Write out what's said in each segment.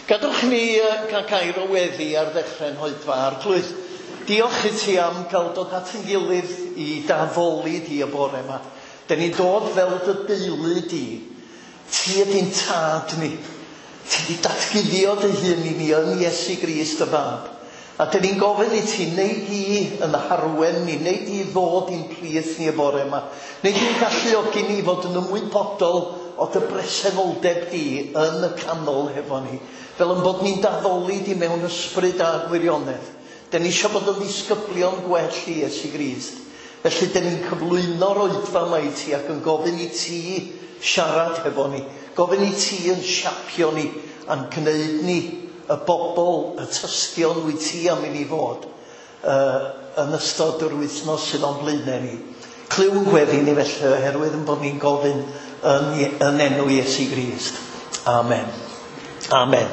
Gadwch ni gael gair o weddi ar ddechrau'n Hoedfa Arglwydd. Diolch I ti am gael dod at ein gilydd I dafolu di y bore yma. Da ni'n dod fel dy deulu di. Ti ydy'n tad ni. Ti wedi datguddio dy hun I ni yn Iesu Grist y Fab. A da ni'n gofyn I ti wneud di yn harwen ni, wneud di ddod i'n plith ni y bore yma. Wneud di'n galluogi ni fod yn ymwybodol o dy bresenoldeb di yn y canol hefo ni. Fel yn bod ni'n daddoli di mewn ysbryd a gwirionedd. Da ni eisiau bod yn ddisgyblion gwell I Iesu Grist. Felly da ni'n cyflwyno'r oedfa yma I ti ac yn gofyn I ti siarad hefo ni. Gofyn I ti yn siapio ni a'n gwneud ni y bobl, y tystion wyt ti am I ni fod yn ystod yr wythnos sydd o'n blaenau ni. Clyw yn gweddi ni felly oherwydd yn bod ni'n gofyn yn enw Iesu Grist. Amen. Amen.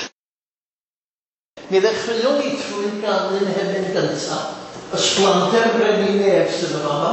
Mi ddechreuwn ni trwy ganlyn hefyd gyntaf. Ysblander Brenin Nef sydd yn yma.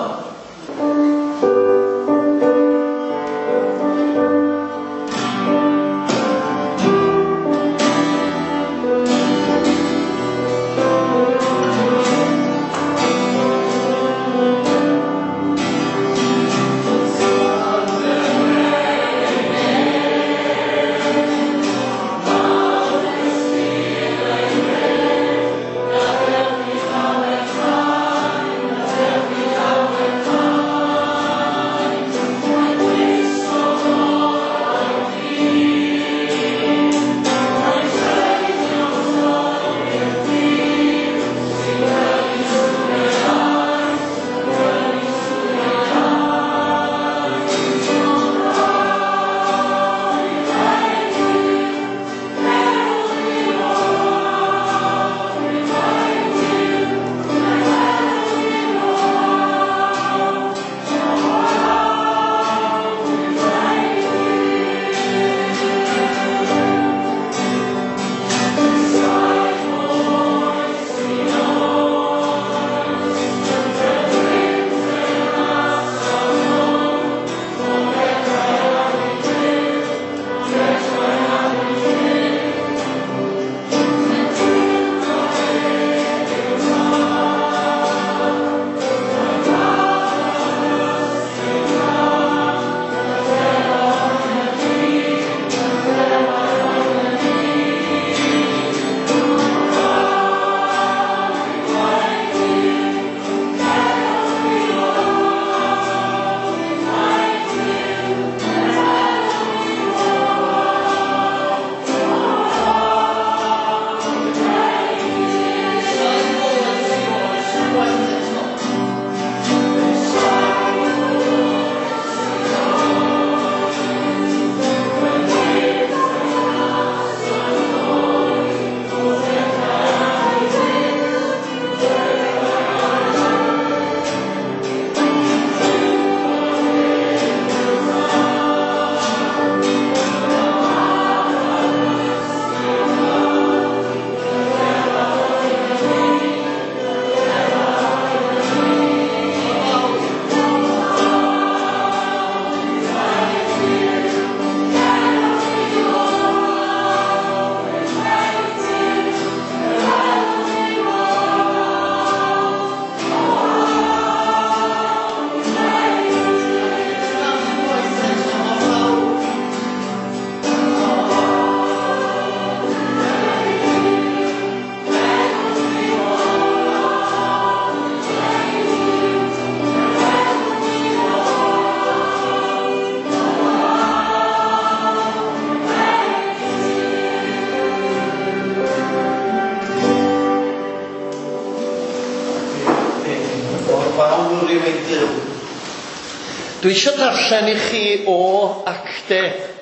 Dwi eisiau darllen I chi o acte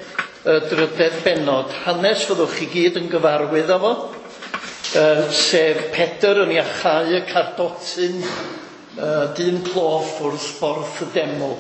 y drydedd benod, hanes fyddwch chi gyd yn gyfarwydd efo, sef Pedr yn iachau y cardotyn dyn cloff wrth ffordd y deml.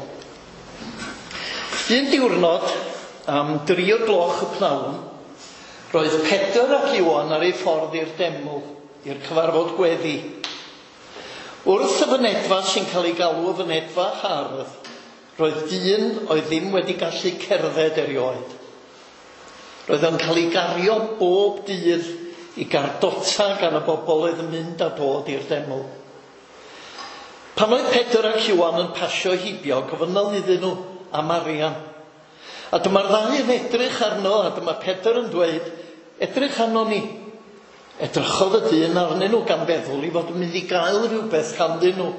Un diwrnod, am 3:00 y pnawn, roedd Pedr ac Iwan ar ei ffordd i'r deml, i'r cyfarfod gweddi. Wrth y fynedfa sy'n cael ei galw y fynedfa hardd, roedd dyn oedd ddim wedi gallu cerdded erioed. Roedd o'n cael ei gario bob dydd i gardota gan y bobl oedd yn mynd a dod i'r deml. Pan oedd Pedr ac Iwan yn pasio hibio, gofynodd iddyn nhw am arian. A dyma'r ddau yn edrych arno, a dyma Pedr yn dweud, edrych arno ni. Edrychodd y dyn arnyn nhw gan feddwl i fod yn mynd i gael rhywbeth ganddyn nhw.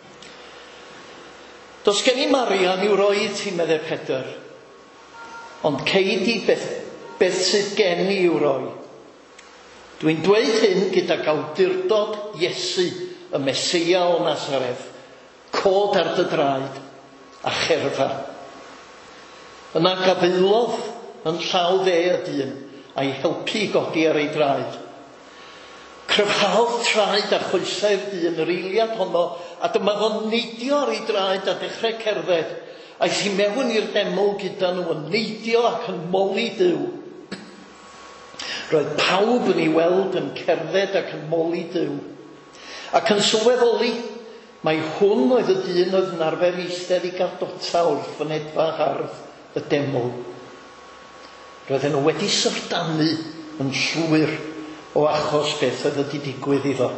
Does gen i arian i'w roi ti, meddai Pedr, ond ceid i beth sydd gen i i'w roi. Dwi'n dweud hyn gyda awdurdod Iesu, y Mesia o Nazareth, cod ar dy draed a cherfa. Yna gafaelodd yn llaw dde y dyn a'i helpu i godi ar ei draed. Cryfhaodd traed a choesau'r dyn yr eiliad honno, a dyma fo'n neidio ar ei draed a dechrau cerdded, aeth hi mewn i'r deml gyda nhw yn neidio ac yn moli Duw. Roedd pawb yn ei weld yn cerdded ac yn moli Duw. Ac yn sylweddoli, mai hwn oedd y dyn oedd yn arfer eistedd i gardota wrth fynedfa hardd y deml. Roedden nhw wedi syrdanu yn llwyr o achos beth oedd wedi digwydd iddo.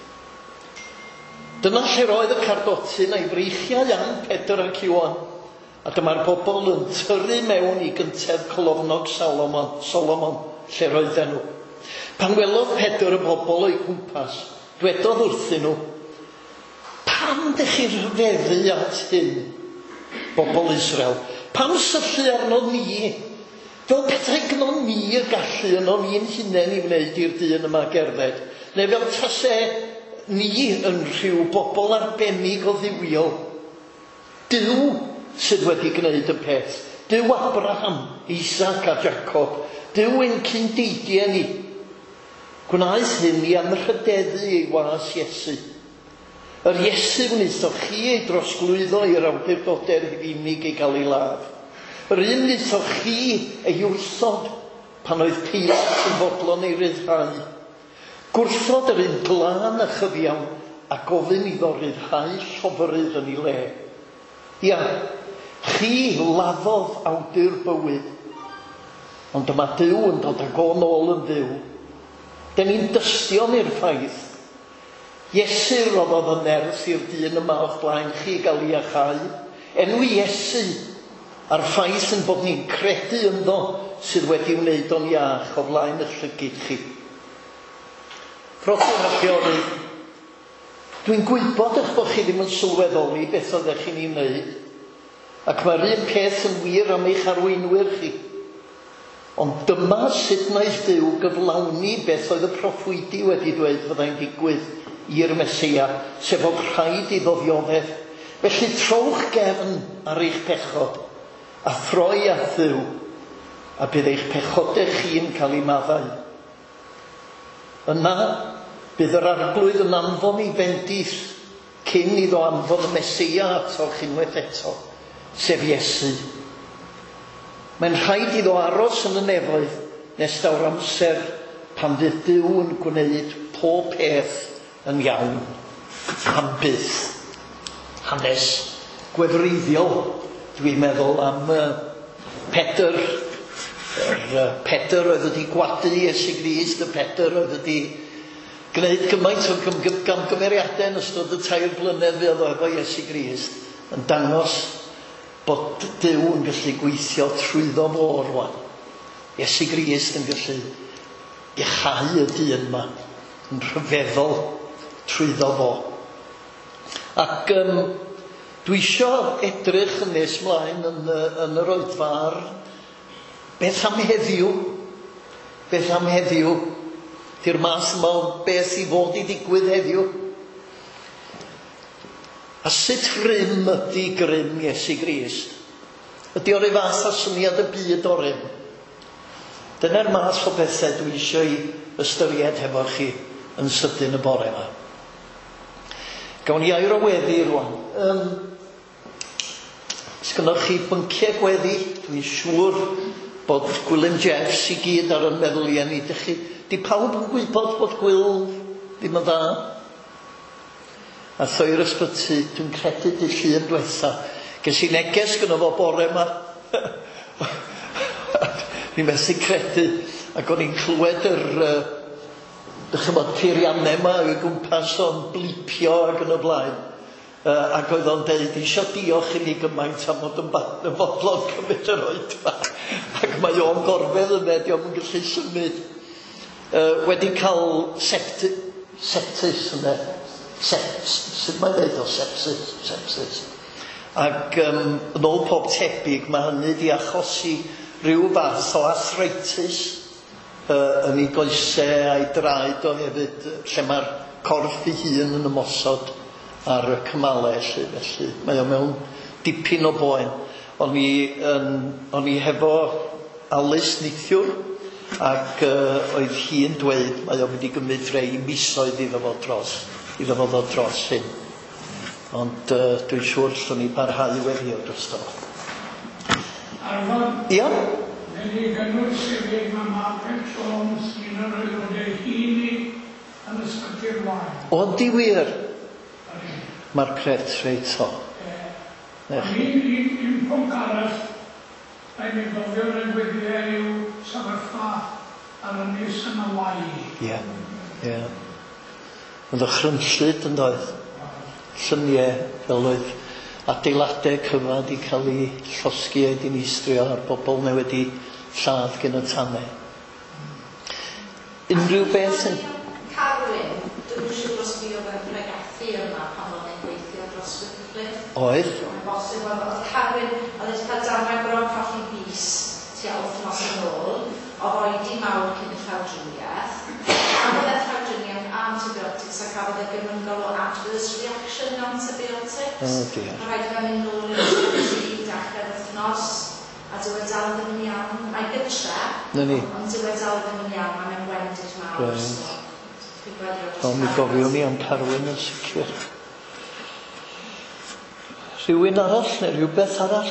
Dyna lle roedd y cardotyn a'i freichiau am Pedr ac Iwan, a dyma'r bobl yn tyrru mewn i gyntedd colofnog Solomon, lle roedden nhw. Pan welodd Pedr y bobl o'i gwmpas, dwedodd wrthyn nhw, pam dych chi'n rhyfeddu at hyn, bobl Israel? Pam syllu arno ni? Fel petai gno ni y gallu yno ni'n hunain i wneud i'r dyn yma gerdded? Neu fel tase ni yn rhyw bobl arbennig o ddiwiol? Duw sydd wedi gwneud y peth. Duw Abraham, Isaac a Jacob. Duw ein cyndeidie ni. Gwnaeth hyn i anrhydeddu ei was Iesu. Yr Iesu wnaethoch chi ei drosglwyddo i'r awdurdodau'r Rufeinig ei gael ei ladd. Yr un wnaethoch chi ei wrthod pan oedd Pilat yn fodlon ei ryddhau. Gwrthod yr un glân a chyfiawn a gofyn iddo ryddhau llofrydd yn ei le. Ia, chi laddodd awdur bywyd, ond dyma Duw yn dod ag o nôl yn fyw. Den ni'n dystion i'r ffaith. Iesu roddodd yn nerth i'r dyn yma o'ch blaen chi gael ei achau. Enw Iesu a'r ffaith yn bod ni'n credu ynddo sydd wedi wneud o'n iach o flaen y llygyd chi. Proffwr a chiorydd, dwi'n gwybod eich bod chi ddim yn sylweddoli beth oeddech chi'n ei wneud, ac mae'r un peth yn wir am eich arweinwyr chi. Ond dyma sut wnaeth Duw gyflawni beth oedd y proffwydi wedi dweud fyddai'n digwydd i'r Mesia, sef oedd rhaid i ddoddiodedd. Felly trowch gefn ar eich pechod a throi at Dduw, a bydd eich pechodau chi'n cael ei maddau. Yna bydd yr arglwydd yn anfon i bendith cyn iddo anfon y Mesia atoch unwaith eto, sef Iesu. Mae'n rhaid iddo aros yn y nefoedd nes daw'r amser pan fydd Duw yn gwneud pob peth yn iawn am byth. Hanes gwefreiddiol, dwi'n meddwl am Pedr. Pedr oedd wedi gwadu Iesu Grist, y Pedr oedd wedi gwneud gymaint o gamgymeriadau yn ystod y 3 blynedd fe oedd efo Iesu Grist, yn dangos bod Duw yn gallu gweithio trwyddo fo rwan. Iesu Grist yn gallu iachau y dyn yma yn rhyfeddol trwyddo fo. Ac dwi isio edrych yn nes mlaen yn yr oedfar beth am heddiw. Beth am heddiw. Di'r math yma o beth i fod i ddigwydd heddiw. A sut grym ydy grym Iesu Grist? Ydy o'r fath o syniad y byd o'r rym? Dyna'r math o bethau dwi eisiau i ystyried hefo chi yn sydyn y bore yma. Gawn ni air o weddi rwan. Sgynnoch chi bynciau gweddi, dwi'n siŵr bod Gwilym Jeffs i gyd ar yn meddyliau ni. Di pawb yn gwybod bod gwyl ddim yn dda? A thoi'r ysbyty, dwi'n credu dy llun diwetha. Ges i neges gyda fo bore yma. Ni methu credu, ac o'n i'n clywed peiriannau yma o'i gwmpas o'n blipio ac yn y blaen. Ac oedd o'n deud, isio diolch i ni gymaint am fod yn fodlon cymryd yr oedfa. Ac mae o'n gorfedd yna, diolch yn gallu symud. Wedi cael sepsis yna. Sut mae'n dweud o sepsis? Ac yn ôl pob tebyg, mae hynny wedi achosi rhyw fath o arthritis yn ei goesau a'i draed o hefyd, lle mae'r corff ei hun yn ymosod ar y cymalau, felly mae o mewn dipyn o boen. O'n i hefo Alice neithiwr, ac oedd hi'n dweud mae o wedi gymryd rhai misoedd iddo fo ddod dros hyn. Ond dwi'n siŵr llwn ni barhau wedi o drosto. Arfon? Ia? Wedi gynnwys sefyll mae Margaret Jones un o'r aelodau hini yn ysbyty'r wain. Ond di wir? Margaret, reit o. Un pwnc arall, mae'n ei gofio'r egwyddau yw sefyllfa ar ynys yn y wai. Ie. Oedd o chrynllyd yn doedd. Llyniau fel oedd adeiladau cyfad i cael ei llosgu a'i dinistrio a'r bobl neu wedi lladd gen y tanau. Unrhyw beth yn... Carwyn, dwi'n siŵr os fi oedd yn pregathu yma pan oedd e'n gweithio dros Wyddfryd. Oedd? Mae'n bosib oedd Carwyn, oedd e'n cael damau bron colli bus tua wythnos yn ôl, oedd oedi mawr cyn y llawdriniaeth. Cafodd e llawdriniaeth antibiotics a cafodd e gymyngol o adverse reaction antibiotics. Dear. A rhaid fe mynd nôl i'r ysbyty dachrau'r wythnos, a dyw e dal ddim yn iawn. A'i gytre, ond dyw e dal ddim yn iawn, mae'n wendid mawr. O, mi gofiwn ni am Carwyn yn sicr. Rhywun arall neu rhywbeth arall?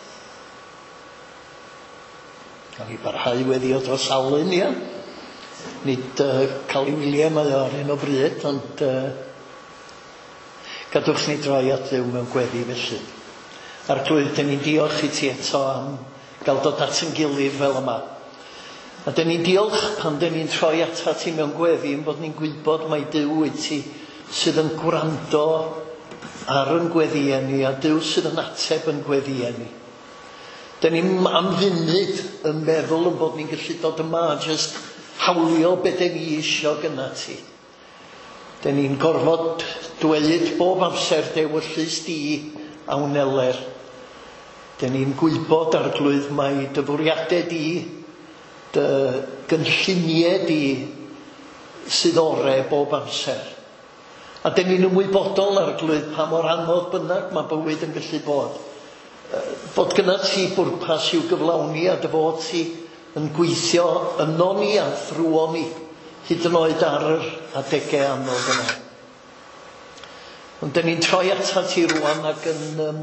Gael ei barhau wedi o dros Alun, ia? Nid cael ei wyliau mae o ar hyn o bryd, ond gadwch ni droi at Dduw mewn gweddi felly. Arglwydd, dyn ni'n diolch i ti eto am gael dod at yn gilydd fel yma. A dyn ni'n diolch pan dyn ni'n troi atat ti mewn gweddi yn bod ni'n gwybod mai Duw wyt ti sydd yn gwrando ar yn gweddiau ni a Duw sydd yn ateb yn gweddiau ni. Dyn ni'n am funud yn meddwl yn bod ni'n gallu dod yma a just hawlio be dyn ni isio gyna ti. Dyn ni'n gorfod dweud bob amser dewyllus di a wneler. Dyn ni'n gwybod arglwydd mai dy fwriadau di, dy gynlluniau di sydd ore bob amser. A dyn ni'n ymwybodol arglwydd pa mor anodd bynnag mae bywyd yn gallu bod. Fod gyna ti bwrpas i'w gyflawni a dy fod ti yn gweithio yno ni a thrwo ni hyd yn oed ar yr adegau anodd yna. Ond dyn ni'n troi atat ti rwan ac yn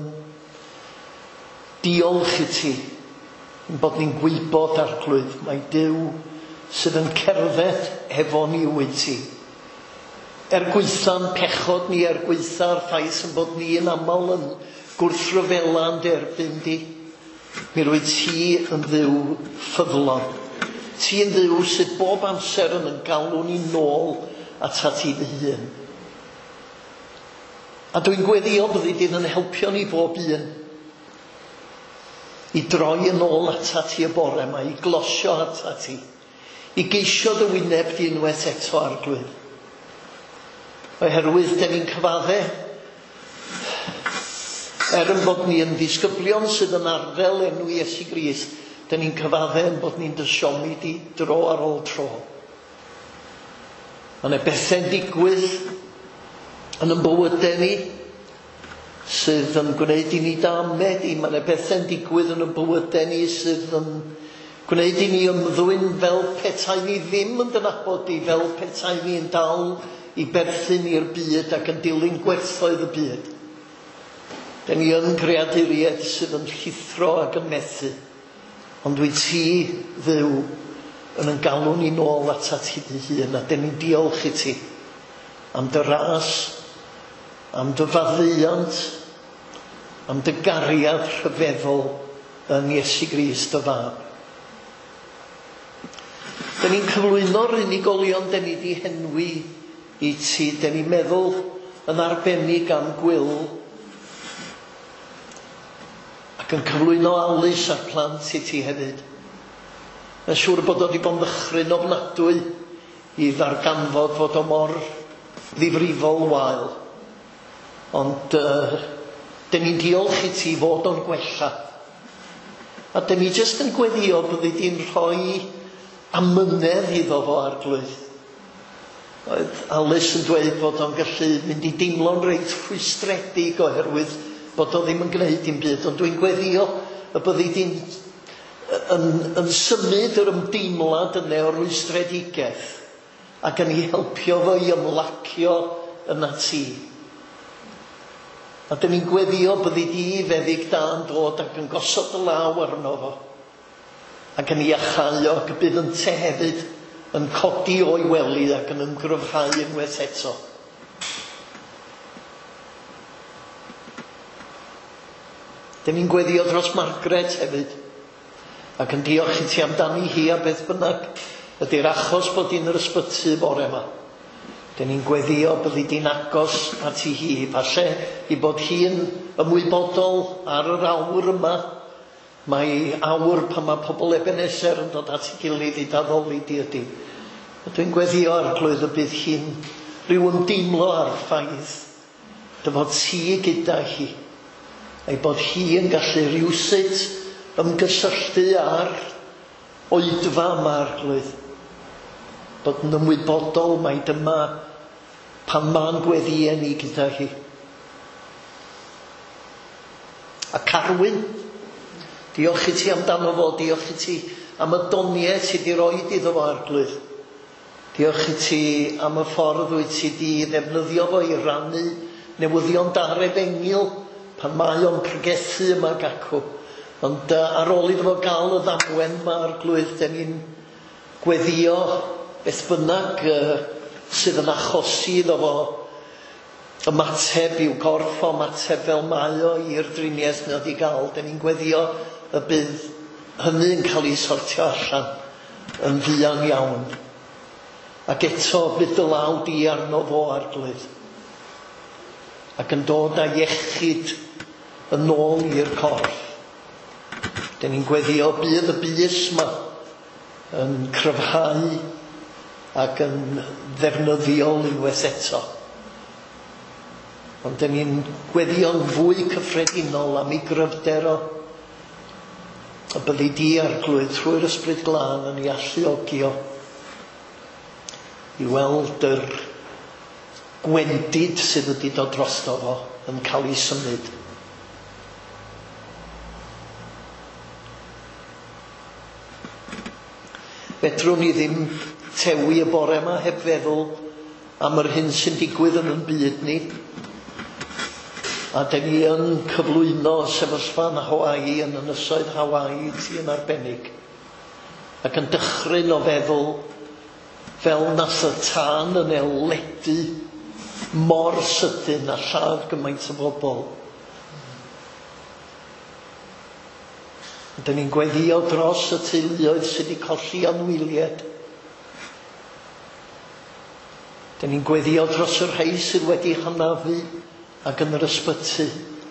diolch i ti yn bod ni'n gwybod arglwydd mae Duw sydd yn cerdded efo ni wyt ti. Gweitha'n pechod ni, gweitha'r ffaith yn bod ni yn aml yn gwrthryfelan derbyn di. Mi rwy ti yn Dduw ffyddlon. Ti yn Dduw sydd bob amser yn galw ni nôl atat ti dy hun. A dwi'n gweddio byddi di'n yn helpio ni bob un i droi yn ôl atat ti y bore yma, i glosio atat ti, i geisio dy wyneb di unwaith eto arglwydd. Oherwydd, dyn ni'n cyfadde yn bod ni yn ddisgyblion sydd yn arddel enw Iesu Grist, dyn ni'n cyfadde yn bod ni'n dysiomi di dro ar ôl tro. Mae bethau'n digwydd yn bywydau ni sydd yn gwneud i ni damed i. Mae bethau'n digwydd yn bywydau ni sydd yn gwneud i ni ymddwyn fel petai ni ddim yn dynabod i, fel petai ni'n dal i berthyn i'r byd ac yn dilyn gwerthoedd y byd. Dyn ni yn greaduriaid sydd yn llithro ac yn methu. Ond dwi ti, Dduw, yn galw ni nôl atat ti dy hun, a dyn ni'n diolch i ti am dy ras, am dy faddeuant, am dy gariad rhyfeddol yn Iesu Grist y Fab. Da ni'n cyflwyno'r unigolion da ni di henwi i ti. Da ni'n meddwl yn arbennig am Gwyl ac yn cyflwyno Alys a'r plant i ti hefyd. Mae'n siŵr bod o wedi bod yn ddychryn ofnadwy i ddarganfod fod o mor ddifrifol wael. Ond da ni'n diolch i ti fod o'n gwella. A da ni jyst yn gweddio bod di'n rhoi amynedd iddo fo Arglwydd. Oedd Alys yn dweud bod o'n gallu mynd i deimlo'n reit rhwystredig oherwydd bod o ddim yn gwneud dim byd. Ond dwi'n gweddio y byddi di'n yn symud yr ymdeimlad yna o rwystredigaeth ac yn ei helpio fo i ymlacio yna ti. A dyn ni'n gweddio byddi di feddyg da yn dod ac yn gosod y law arno fo ac yn iachau o ac bydd yn te hefyd yn codi o'i wely ac yn ymgryfhau unwaith eto. Dyn ni'n gweddio dros Margaret hefyd ac yn diolch i ti amdani hi a beth bynnag ydy'r achos bod hi'n yr ysbyty bore yma. Dyn ni'n gweddio byddi di'n agos at i hi, falle i bod hi'n ymwybodol ar yr awr yma. Mae awr pan mae pobl Ebenezer yn dod at ei gilydd i daddoli di ydi. Dwi'n gweddio Arglwydd y bydd hi'n rhyw ymdeimlo ar ffaith dy fod ti gyda hi. Ei bod hi yn gallu rhywsut ymgysylltu ar oedfa yma Arglwydd. Bod yn ymwybodol mai dyma pan ma'n gweddio ni gyda hi. A Carwyn, diolch i ti amdano fo, diolch i ti am y doniau ti di roed iddo fo Arglwydd. Diolch i ti am y ffordd wyt ti di ddefnyddio fo i rannu newyddion dar Efengil pan mae o'n pregethu yma gacw. Ond ar ôl iddo fo gael y ddamwen yma Arglwydd, da ni'n gweddio beth bynnag sydd yn achosi iddo fo ymateb i'w gorff o ymateb fel mae o i'r driniaeth nad i gael. Da ni'n gweddio y bydd hynny yn cael ei sortio allan yn fuan iawn. Ac eto bydd dy law di arno fo Arglwydd. Ac yn dod â iechyd yn ôl i'r corff. Da ni'n gweddio bydd y bys yma yn cryfhau ac yn ddefnyddiol unwaith eto. Ond da ni'n gweddio'n fwy cyffredinol am ei gryfder o. A byddi di Arglwydd trwy'r Ysbryd Glân yn ei alluogi o i weld yr gwendid sydd wedi dod drosto fo yn cael ei symud. Fedrwn ni ddim tewi y bore yma heb feddwl am yr hyn sy'n digwydd yn byd ni. A da ni yn cyflwyno sefyllfa yn Hawaii, yn ynysoedd Hawaii ti yn arbennig. Ac yn dychryn o feddwl fel nath y tân yn eledu mor sydyn a lladd gymaint o bobl. Da ni'n gweddio dros y teuluoedd sydd wedi colli anwyliad. Da ni'n gweddio dros y rhai sydd wedi hanafu ac yn yr ysbyty.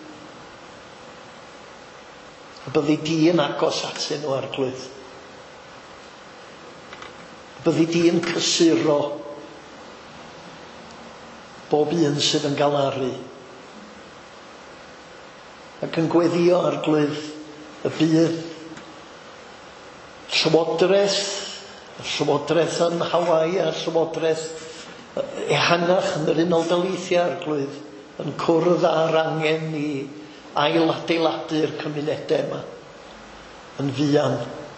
A byddi di yn agos atyn nhw Arglwydd. Byddi di yn cysuro bob un sydd yn galaru. Ac yn gweddio Arglwydd y bydd llywodraeth yn Hawaii a llywodraeth ehangach yn yr Unol Daleithiau Arglwydd yn cwrdd ar angen i ailadeiladu'r cymunedau yma yn fuan.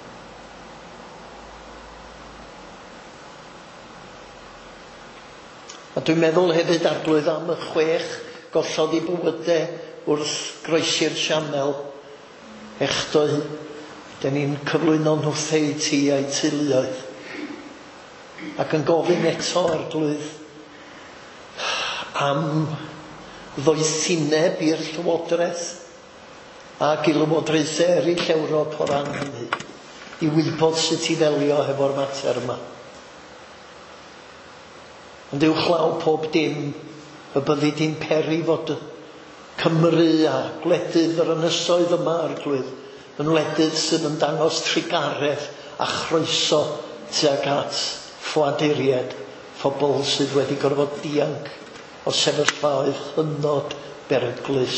A dwi'n meddwl hefyd Arglwydd am y 6 gollodd i bywydau wrth groesi'r sianel echdoi. Da ni'n cyflwyno nhwthau ti a'i teuluoedd. Ac yn gofyn eto Arglwydd am ddoethineb i'r llywodraeth ac i lywodraethau eraill Ewrop o ran hynny. i wybod sut i ddelio hefo'r mater yma. Ond uwchlaw pob dim y byddi di'n peri fod Cymru a gwledydd yr ynysoedd yma Arglwydd yn wledydd sydd yn dangos trigaredd a chroeso tuag at ffladuried phobl sydd wedi gorfod dianc o sefyllfaoedd hynod beryglus.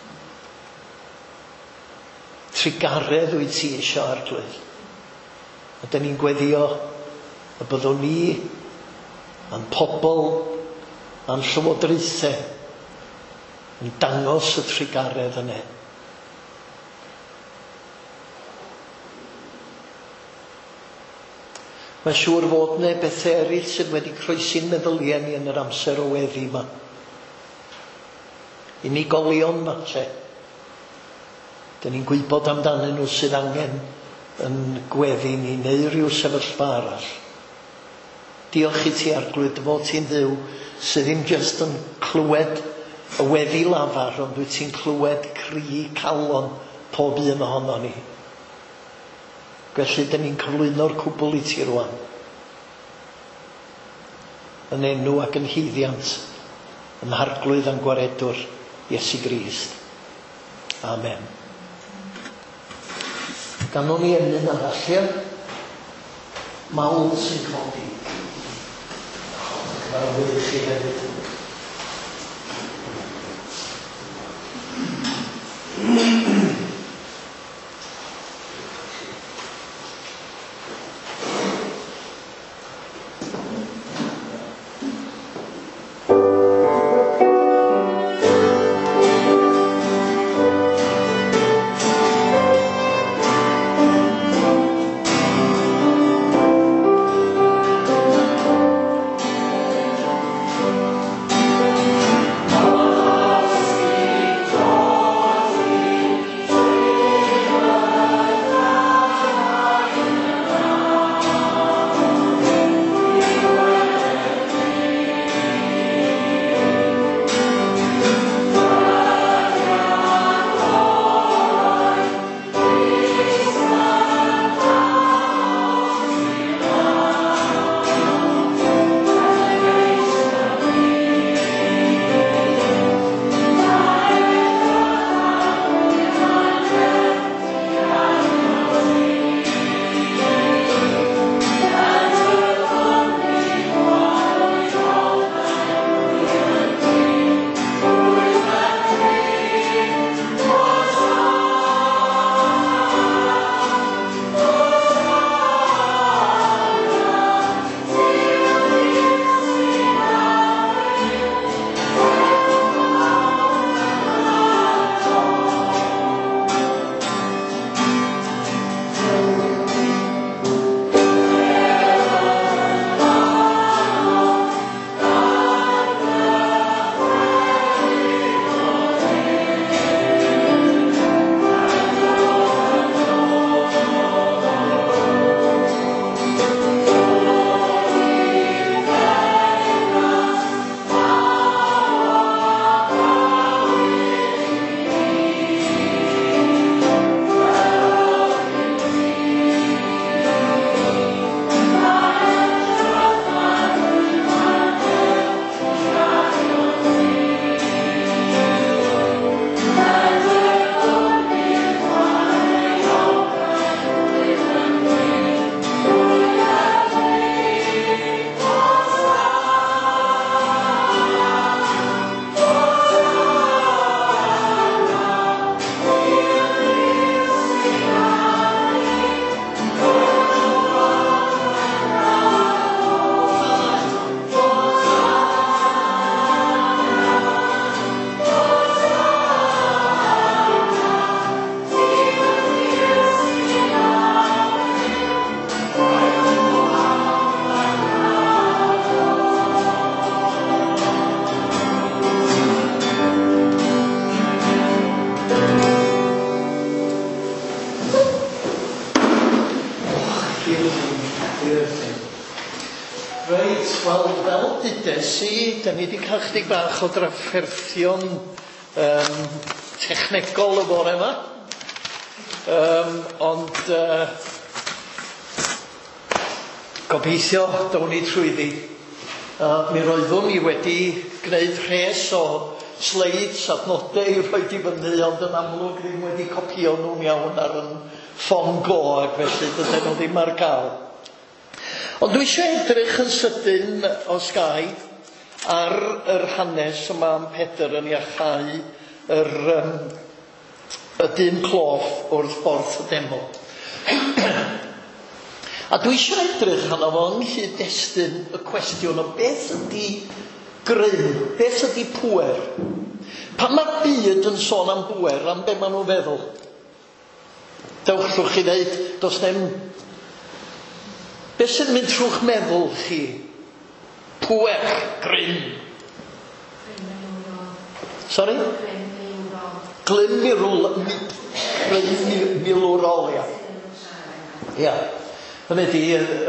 Trigaredd wyt ti eisiau Arglwydd. A dyn ni'n gweddio y byddwn ni a'n pobl a'n llywodraethau yn dangos y trigaredd yna. Mae'n siŵr fod yna bethau eraill sydd wedi croesi'n meddyliau ni yn yr amser o weddi yma. Unigolion matre. Dyn ni'n gwybod amdanyn nhw sydd angen yn gweddi ni neu rhyw sefyllfa arall. Diolch i ti Arglwydd fod ti'n dduw sydd ddim jyst yn clywed y weddi lafar, ond wyt ti'n clywed cri calon pob un ohono ni. Felly, dyn ni'n cyflwyno'r cwbl i ti rwan. Yn enw ac yn hyddiant, yn Arglwydd a'n gwaredwr Iesu Grist. Amen. Ganon ni enyn aralliad, mawl sy'n codi. Cyfarwydd i chi hefyd. Reit, wel, fel dydes i, da ni wedi cael chydig bach o drafferthion technegol y bore yma. Ond Gobeithio dawn ni trwyddi. Mi roeddwn ni wedi gwneud rhes o sleids adnodau i roed i fyny, ond yn amlwg ddim wedi copio nhw'n iawn ar yn ffon go, ac felly dydyn nhw ddim ar gael. Ond dwi eisiau edrych yn sydyn os gai ar yr hanes yma am Pedr yn iachau y dyn clof wrth borth y deml. A dwi eisiau edrych arno fo yn nghyd-destun y cwestiwn o beth ydy grym, beth ydy pŵer. Pan mae'r byd yn sôn am bŵer, am be maen nhw'n feddwl? Dewch trwch chi ddeud, dos nem... Beth sy'n mynd trwch meddwl chi? Pŵer, grym. Sorry? Glyn milwrol, ia. Ia. Hynny di,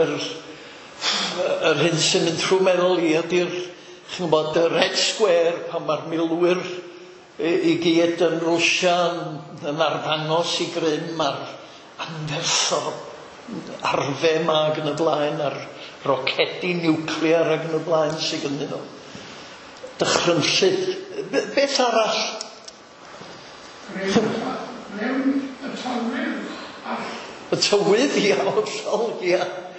yr hyn sy'n mynd trwy meddwl i ydy'r, chi'n gwybod, y Red Square, pan mae'r milwyr i gyd yn Rwsia yn arddangos i grym, mae'r anferth o arfe yma ac yn y blaen, a'r rocedi niwclear ac yn y blaen sy'n gynnyn nhw. Dychrynllyd. Beth arall? Y tywydd, ia, hollol, ia.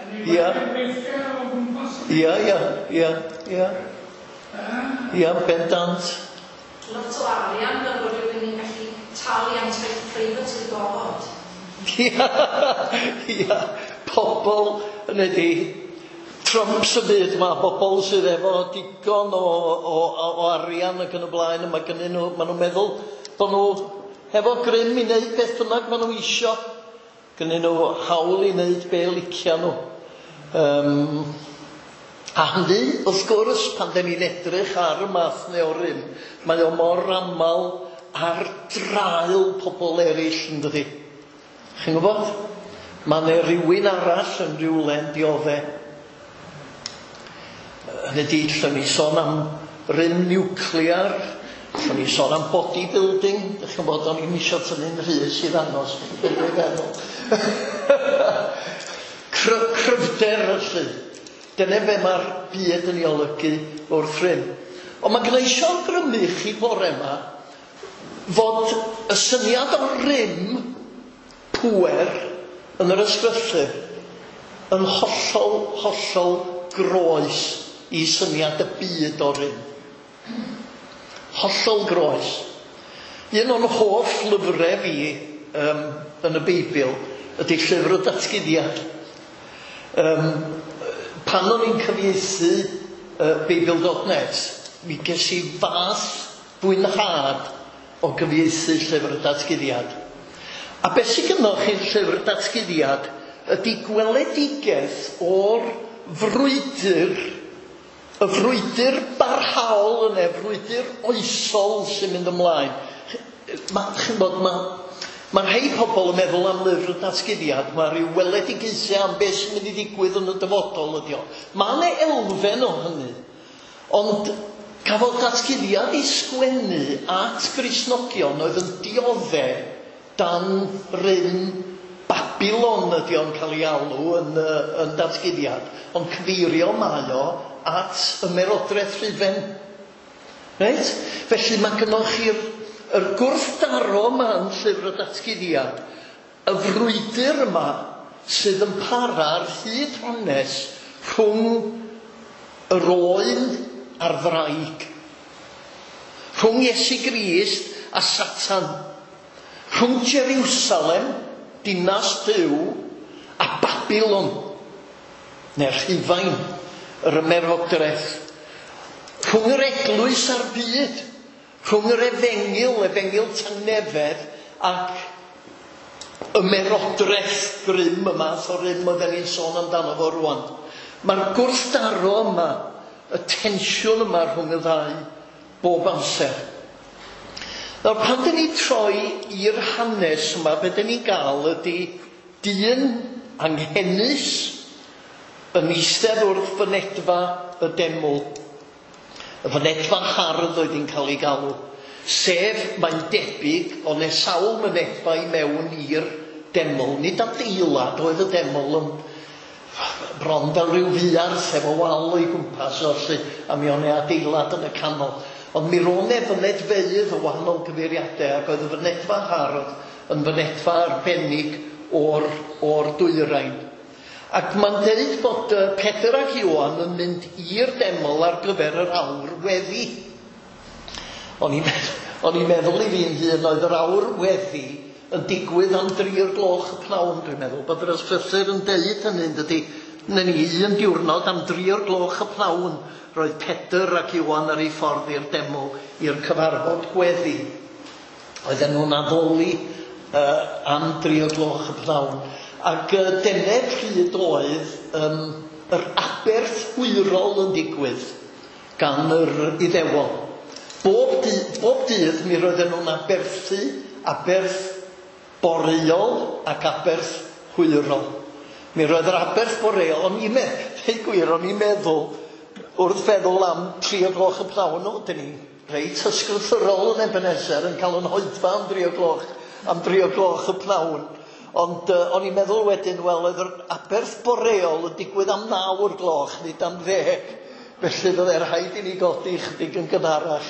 Ia, bendant. Lot o arian fel bod rhywun yn gallu talu am private i gofod. Ia, pobl yn ydi, Trumps y byd yma, pobl sydd efo digon o arian ac yn y blaen, mae gennyn nhw, maen nhw'n meddwl bod nhw efo grym i wneud beth bynnag maen nhw isio. Gennyn nhw hawl i wneud be licia nhw. A hynny, wrth gwrs, pan da ni'n edrych ar y math neu o rym, mae o mor aml ar draul pobl eraill yn dydi. Chi'n gwybod? Mae yna rhywun arall yn rhywle yn dioddau. Hynny di, lle ni sôn am rym niwclear, lle ni sôn am bodybuilding, ddech chi'n bod, o'n i'n eisiau tynnu'n rhys i ddangos, beth dwi'n meddwl. Cryfder ylly. Dyna be mae'r byd yn ei olygu wrth rym. Ond mae gwneud eisiau grymu chi bore yma fod y syniad o rym pŵer yn yr ysgrythur yn hollol groes i syniad y byd o rym. Hollol groes. Un o'n hoff lyfrau fi yn y Beibl ydy Llyfr y Datguddiad. Pan o'n i'n cyfieithu Beibl.net, mi ges i fath fwynhad o gyfieithu Llyfr y Datguddiad. A beth sy'n gynnoch chi'r Llyfr y Datguddiad ydy gweledigaeth o'r frwydr, y frwydr barhaol yna, frwydr oesol sy'n mynd ymlaen. Mae rhai pobl yn meddwl am Lyfr y Datguddiad, mae rhyw weledigaethau am beth sy'n mynd i ddigwydd yn y dyfodol ydi o. Mae yna elfen o hynny, ond cafodd Datguddiad i sgwennu at Gristnogion oedd yn dioddau dan rym Babylon ydi o'n cael ei alw yn Datguddiad, ond cyfeirio mae o at ymerodraeth Rhufen. Reit? Felly mae gynnoch chi'r gwrthdaro yma yn Llyfr y Datguddiad, y frwydr yma sydd yn para'r hyd hanes rhwng yr oen a'r ddraig, rhwng Iesu Grist a Satan, rhwng Jerusalem, dinas Duw, a Babylon, neu'r Rhufain, yr ymerodraeth, rhwng yr eglwys a'r byd, rhwng yr efengil tangnefedd ac ymerodraeth grym yma, o rym oedden ni'n sôn amdano fo rwan. Mae'r gwrthdaro yma, y tensiwn yma rhwng y ddau, bob amser. Nawr, pan dyn ni troi i'r hanes yma, be dyn ni'n gael ydy dyn anghennus yn eistedd wrth fynedfa y deml. Y fynedfa hardd oedd hi'n cael ei galw. Sef, mae'n debyg, o ne sawl mynedfa i mewn i'r deml. Nid adeilad oedd y deml, bron fel rhyw fiarth efo wal o'i gwmpas felly, a mi o'n e adeilad yn y canol. Ond mi ro'n e fynedfeydd o wahanol gyfeiriadau, ac oedd y fynedfa Hardd yn fynedfa arbennig o'r dwyrain. Ac mae'n deud bod Pedr ac Ioan yn mynd i'r deml ar gyfer yr awr weddi. O'n i'n meddwl i fi'n hun oedd yr awr weddi yn digwydd am 3:00 y pnawn, dwi'n meddwl. Bod yr ysbrythur yn deud hynny, dydy, na ni un diwrnod am 3:00 y pnawn roedd Pedr ac Ioan ar ei ffordd i'r deml i'r cyfarfod gweddi. Oedden nhw'n addoli am 3:00 y pnawn. Ac dyna pryd oedd yr aberth hwyrol yn digwydd gan yr Iddewon. Bob dydd mi roedden nhw'n aberthu aberth boreol ac aberth hwyrol. Mi roedd yr aberth boreol, o'n i'n meddwl, wrth feddwl am 3:00 y pnawn, dyn ni reit ysgrythyrol yn Ebenezer yn cael yn hoedfa am 3:00 y pnawn. Ond o'n i'n meddwl wedyn, wel, oedd yr aberth boreol yn digwydd am 9:00, nid am 10. Felly oedd e'r rhaid i ni godi chydig yn gynharach.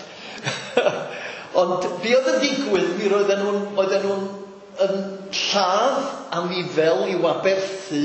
Ond fi oedd yn digwydd, mi oedden nhw'n yn lladd anifel i'w aberthu,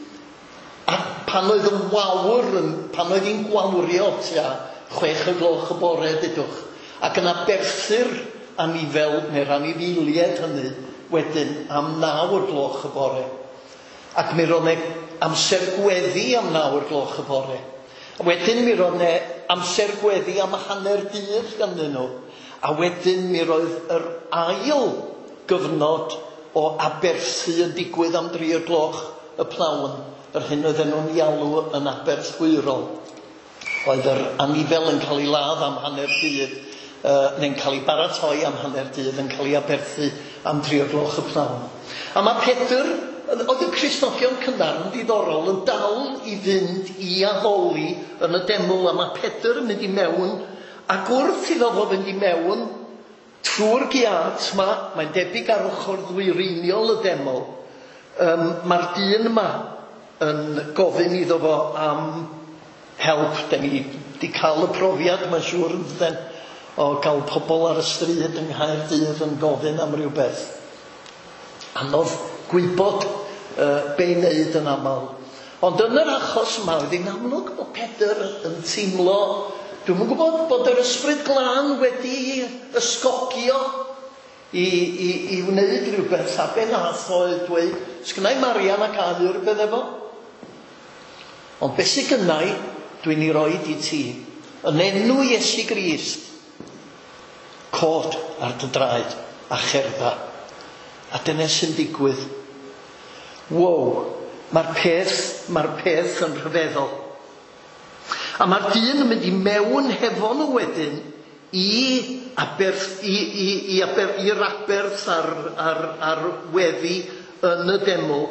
a pan oedd yn wawr, pan oedd hi'n gwawrio tua 6:00 y bore, dydwch, ac yn aberthu'r anifel neu'r anifilied hynny wedyn am 9:00 y bore. Ac mi roedd amser gweddi am 9:00 y bore. A wedyn mi roedd amser gweddi am 1/2 dydd ganddyn nhw. A wedyn mi roedd yr ail gyfnod o aberthu yn digwydd am 3:00 y pnawn, yr hyn oedden nhw'n ei alw yn aberth hwyrol. Oedd yr anifel yn cael ei ladd am 1/2 dydd, neu'n cael ei baratoi am 1/2 dydd, yn cael ei aberthu am 3:00 y pnawn. A mae Pedr, oedd y Cristnogion cynnar yn diddorol, yn dal i fynd i addoli yn y deml, a mae Pedr yn mynd i mewn, ac wrth iddo fo fynd i mewn, trwy'r giat mae'n debyg ar ochr ddwyreiniol y deml, mae'r dyn yma yn gofyn iddo fo am help. Da ni wedi cael y profiad, mae'n siŵr yn dden, o gael pobl ar y stryd yng Nghaerdydd yn gofyn am rhywbeth. Anodd gwybod be i wneud yn aml. Ond yn yr achos yma, oedd hi'n amlwg bod Pedr yn teimlo, dwi'n gwybod bod yr ysbryd glân wedi ysgogio i wneud rhywbeth, a be nath oedd dweud, sgynnau Marian ac Aur beth efo? Ond beth sy'n gynnau, dwi'n ei roed i ti, yn enw Iesu Grist, cod ar dy draed a cherda. A dyna sy'n digwydd. Wow, mae'r peth yn rhyfeddol. A mae'r dyn yn mynd i mewn hefo nhw wedyn i'r aberth ar weddi yn y deml.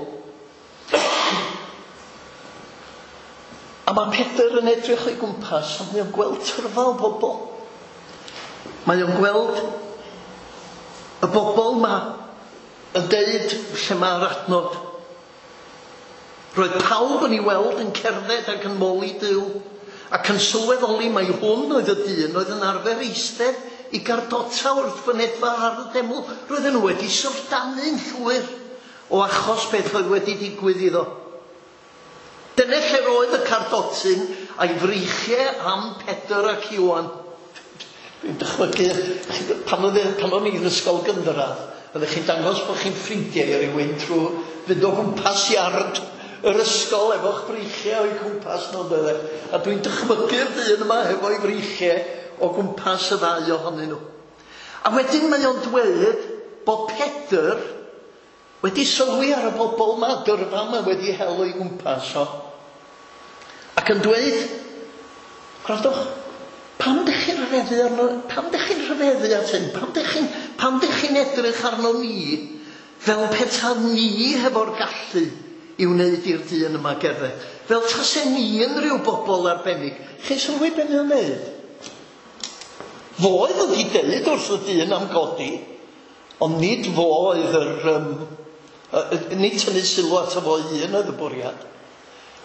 A mae Pedr yn edrych o'i gwmpas, a mae o'n gweld tyrfa o bobl. Mae o'n gweld y bobl yma yn deud lle mae'r adnod. Roedd pawb yn ei weld yn cerdded ac yn moli Duw, ac yn sylweddoli mai hwn oedd y dyn oedd yn arfer eistedd i gardota wrth fynedfa ar y deml. Roedden nhw wedi sofdanu'n llwyr o achos beth oedd wedi digwydd iddo. Dyna lle roedd y cardotyn a'i freichiau am Pedr ac Ioan. Dwi'n dychmygu, pan o'n i'n ysgol gynradd, oeddech chi'n dangos bod chi'n ffrindiau i rywun trwy fynd o gwmpas iard yr ysgol efo'ch breichiau o'i gwmpas nhw, bydde. A dwi'n dychmygu'r dyn yma efo'i breichiau o gwmpas y ddau ohonyn nhw. A wedyn mae o'n dweud bod Pedr wedi sylwi ar y bobl yma, dyrfa yma wedi hel o'i gwmpas o. Ac yn dweud, gwrandwch, pam dych chi'n rhyfeddu at hyn? Pam dych chi'n edrych arno ni fel peta ni hefo'r gallu i wneud i'r dyn yma gerdded? Fel tasen ni yn rhyw bobl arbennig. Chi'n sylwi be mae'n wneud? Fo oedd wedi deud wrth y dyn am godi, ond nid fo oedd nid tynnu sylw at fo un oedd y bwriad.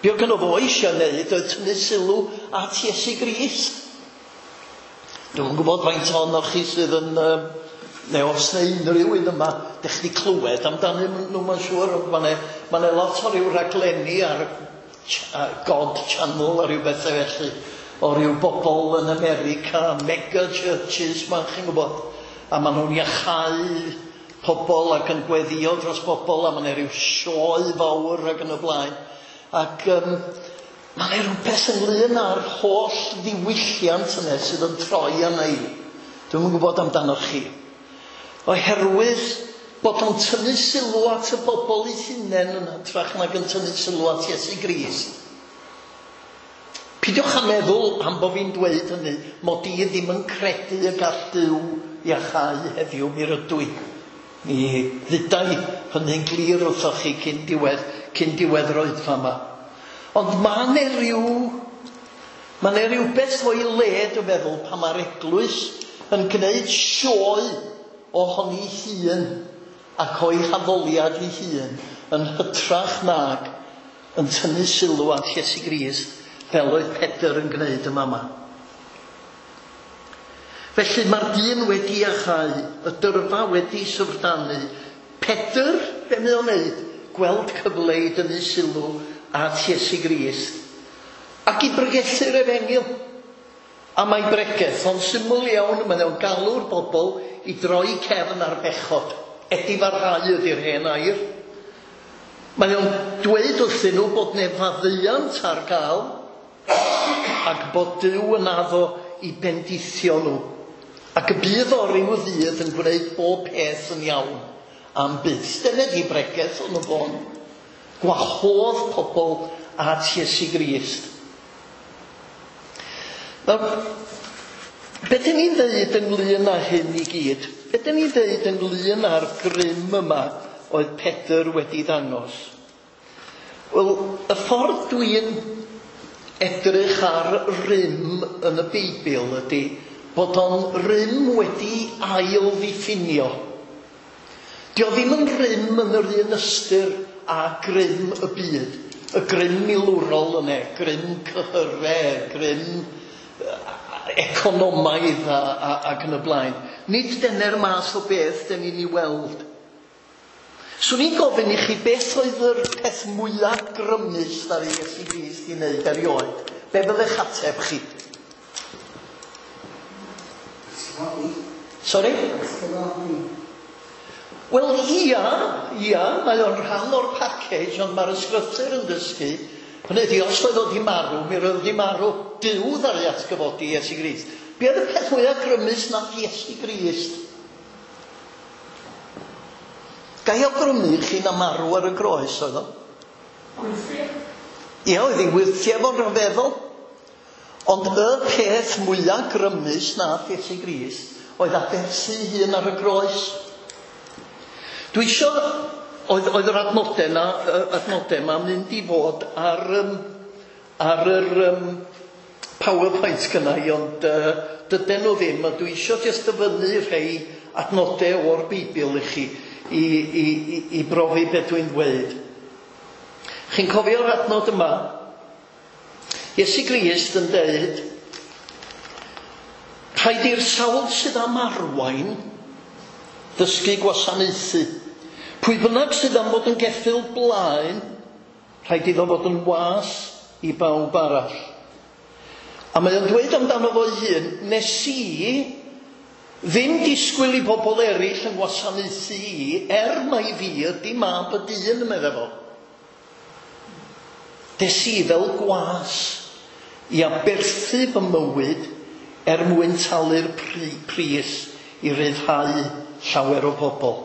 Be o gynno fo eisiau wneud oedd tynnu sylw at Iesu Grist. Dwi'n gwybod faint ohonoch chi sydd yn, neu os neu unrhyw un yma, dech chi clywed amdano nhw, mae'n siŵr, ond mae lot o ryw raglenni ar God Channel a ryw bethau felly, o ryw bobl yn America, mega churches, mae'n chi'n gwybod, a maen nhw'n iachau pobl ac yn gweddio dros bobl, a maen ryw sioe fawr ac yn y blaen. Ac mae'n rhywbeth ynglyn â'r holl ddiwylliant yna sydd yn troi arna i. Dwi'n gwybod amdanoch chi. Oherwydd bod o'n tynnu sylw at y bobl ei hunain yn hytrach nag yn tynnu sylw at Iesu Grist. Pidiwch a meddwl am bo fi'n dweud hynny, mod i ddim yn credu y gall Duw iachau heddiw, mi rydw i. Mi ddydau hynny'n glir wrthoch chi cyn diwedd roedd fama. Ond mae'n rhywbeth o'i le, dwi'n meddwl, pan mae'r eglwys yn gwneud sioe ohoni hun ac o'i haddoliad ei hun yn hytrach nag yn tynnu sylw at Iesu Grist fel oedd Pedr yn gwneud yma. Felly mae'r dyn wedi iachau, y dyrfa wedi syfrdanu. Pedr, be mae o'n wneud? Gweld cyfle i dynnu sylw at Iesu Grist. Ac i bregethu'r Efengyl. A mae bregeth, ond syml iawn, mae nhw'n galw'r bobl i droi cefn ar bechod. Edifarhau ydy'r hen air. Mae nhw'n dweud wrthyn nhw bod ne faddeuant ar gael ac bod Duw yn addo i bendithio nhw. Ac y bydd o ryw ddydd yn gwneud bob peth yn iawn am byth. Dyna di bregeth o'n y bon. Gwahodd pobl at Iesu Grist. Nawr, be dyn ni'n dweud ynglyn â hyn i gyd? Be dyn ni'n dweud ynglyn â'r grym yma oedd Pedr wedi ddangos? Wel, y ffordd dwi'n edrych ar rym yn y Beibl ydy bod o'n rym wedi ail ddiffinio. Dio ddim yn rym yn yr un ystyr a grym y byd. Y grym milwrol yna, grym cyhyre, grym economaidd ac yn y blaen. Nid dyna'r math o beth dyn ni'n ei weld. Swn i'n gofyn i chi beth oedd yr peth mwyaf grymus ar Iesu Grist i wneud erioed. Be byddech ateb chi? Sorry? Wel, ia, mae o'n rhan o'r package, ond mae'r ysgrythur yn dysgu, hynny ydi, os oedd o di marw, mi roedd di marw Duw ddari atgyfodi Iesu Grist. Be oedd y peth mwyaf grymus na Iesu Grist? Gai awgrymu chi na marw ar y groes, oedd o? Gwythio. Ie, oedd hi'n wythio fo'n rhyfeddol. Ond y peth mwyaf grymus na Iesu Grist oedd aberthu hun ar y groes. Dwi eisiau, oedd yr adnodau ma'n mynd i fod ar yr PowerPoint gynnau, ond dydyn nhw ddim. Dwi eisiau jyst dyfynnu rhai adnodau o'r Beibl i chi i brofi beth dwi'n dweud. Chi'n cofio'r adnod yma? Iesu Grist yn dweud, rhaid i'r sawl sydd am arwain ddysgu gwasanaethu. Pwy bynnag sydd am fod yn geffyl blaen, rhaid iddo fod yn was i bawb arall. A mae o'n dweud amdano fo'i hun, nes i ddim disgwyl i bobl eraill yn wasanaethu i, mai fi ydy mab y dyn, meddwl fo. Des i fel gwas i aberthu fy mywyd mwyn talu'r pris i ryddhau llawer o bobl.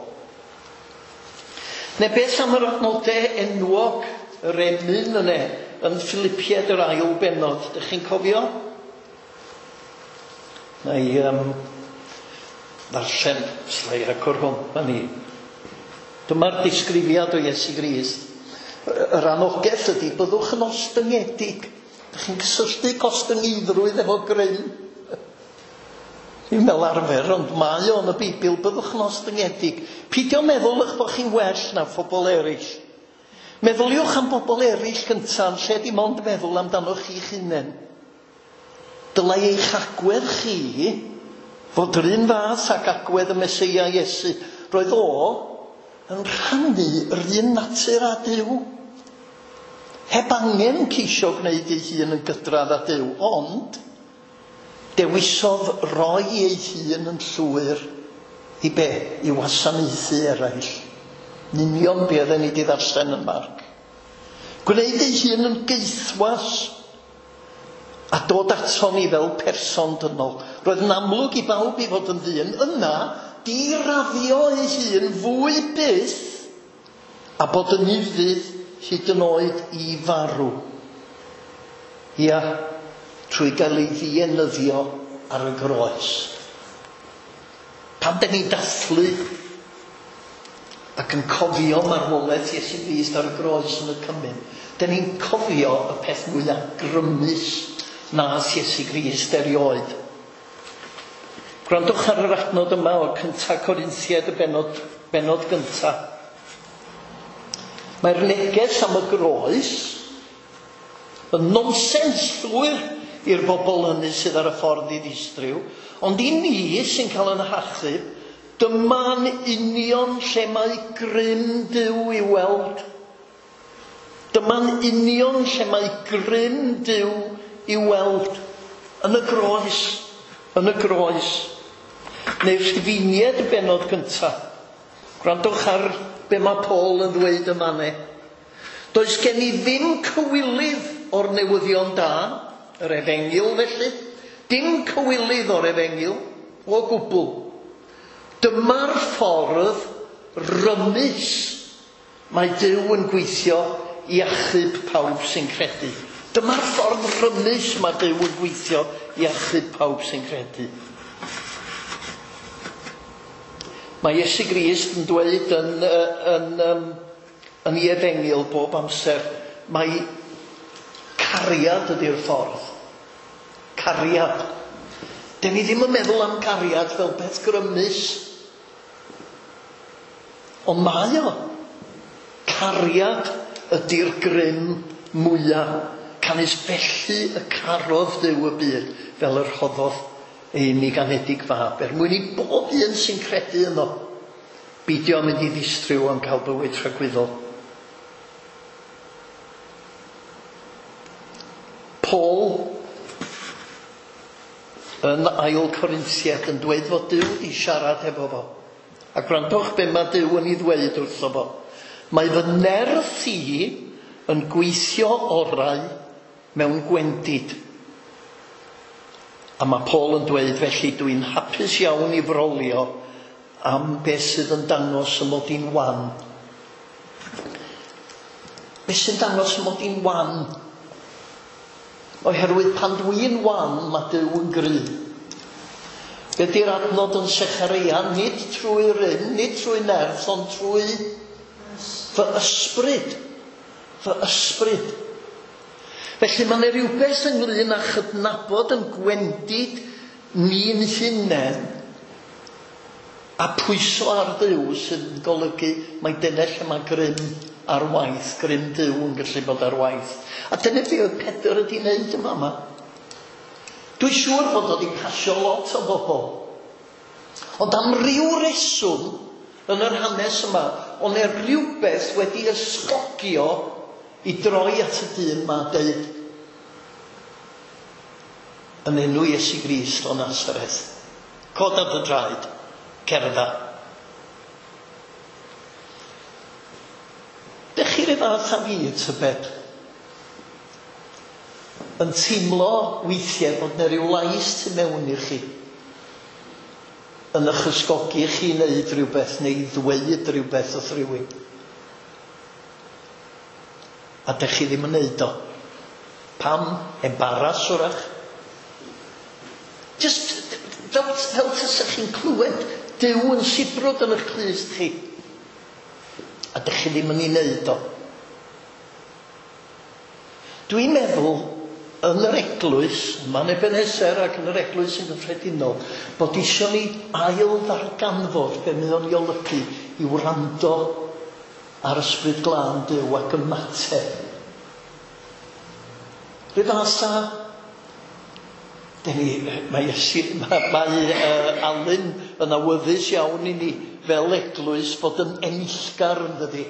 Neu beth am yr adnodau enwog yr emyn yna yn Philippiaid yr ail bennod. Dych chi'n cofio? Neu ddarllen sleir ac o'r hwn. Dyma'r disgrifiad o Iesu Grist. Yr anogaeth ydy, byddwch yn ostyngedig. Dych chi'n cysylltu gostyngiddrwydd efo grym. Dwi'n fel arfer, ond mae o'n y Beibl, byddwch yn ostyngedig. Pidio meddwl eich bod chi'n well na phobl eraill. Meddyliwch am bobl eraill gyntaf, lle dim ond meddwl amdanoch chi'ch hunain. Dylai eich agwedd chi fod yr un fath ag agwedd y Meseia Iesu. Roedd o yn rhannu yr un natur â Duw. Heb angen ceisio gwneud ei hun yn gydradd â Duw, ond dewisodd roi ei hun yn llwyr i be? I wasanaethu eraill. Yn union be oedden ni wedi ddarllen yn Marc. Gwneud ei hun yn geithwas a dod ato ni fel person dynol. Roedd yn amlwg i bawb i fod yn ddyn. Yna, diraddio ei hun fwy byth a bod yn ifydd hyd yn oed i farw. Ia, trwy gael ei ddienyddio ar y groes. Pan da ni'n dathlu ac yn cofio marwolaeth Iesu Grist ar y groes yn y cymyn, da ni'n cofio y peth mwyaf grymus nath Iesu Grist erioed. Gwrandwch ar yr adnod yma o'r cynta Corinthiaid y benod gynta. Mae'r neges am y groes yn nonsens llwyr i'r bobl hynny sydd ar y ffordd i ddistryw, ond i ni sy'n cael yn hachub, dyma'n union lle mae grym Duw i weld. Dyma'n union lle mae grym Duw i weld yn y groes, yn y groes. Neu'r Rhufeiniaid y benod gyntaf. Gwrandwch ar be mae Paul yn ddweud y manne. Does gen i ddim cywilydd o'r newyddion da, yr Efengil felly, dim cywilydd o'r Efengil, o gwbl. Dyma'r ffordd rymus mae Duw yn gweithio i achub pawb sy'n credu. Dyma'r ffordd rymus mae Duw yn gweithio i achub pawb sy'n credu. Mae Iesu Grist yn dweud yn ei Efengil bob amser, mae cariad ydy'r ffordd. Cariad. Den ni ddim yn meddwl am cariad fel beth grymus. Ond mae o. Cariad ydy'r grym mwyaf. Canis felly y carodd Duw y byd fel yr rhoddodd ei unig anedig fab. Mwyn i bob un sy'n credu yno, beidio mynd i ddistryw am cael bywyd rhagwyddol. Paul yn ail Corinthiaid yn dweud fod Duw wedi siarad efo fo. A gwrandwch be mae Duw yn ei ddweud wrtho fo. Mae fy nerth i yn gweithio orau mewn gwendid. A mae Paul yn dweud, felly dwi'n hapus iawn i frolio am beth sydd yn dangos y mod i'n wan. Beth sy'n dangos y mod i'n wan? Oherwydd pan dwi'n wan, mae Duw yn gry. Be di'r adnod yn Secharia, nid trwy rym, nid trwy nerth, ond trwy fy ysbryd. Fy ysbryd. Felly mae yna rhywbeth ynglyn â chydnabod yn gwendid ni'n hunain a pwyso ar Duw sy'n golygu mae dyna lle mae grym ar waith, grym Duw yn gallu bod ar waith. A dyna be oedd Pedr wedi wneud yma yma. Dwi'n siŵr bod oedd hi'n pasio lot o bobl. Ond am ryw reswm yn yr hanes yma, ond rhywbeth wedi ysgogio i droi at y dyn ma'n deud yn enw Iesu Grist o Nazareth. Coda dy draed, cerdda. Dych chi'r fath a fi, tybed, yn teimlo weithiau bod yna ryw lais tu mewn i chi yn eich ysgogi chi wneud rhywbeth neu ddweud rhywbeth wrth rhywun. A dych chi ddim yn wneud o. Pam? Embaras wrach. Just fel tasach chi'n clywed Duw yn sibrwd yn eich clust chi. A dych chi ddim yn ei wneud o. Dwi'n meddwl yn yr eglwys, ma'n Ebenezer ac yn yr eglwys yn gyffredinol, bod isio ni ail ddarganfod be mae o'n i olygu i wrando ar ysbryd glân Duw ac ymateb. Rydw asa, mae Alun yn awyddus iawn i ni fel eglwys fod yn enillgar yn dydi.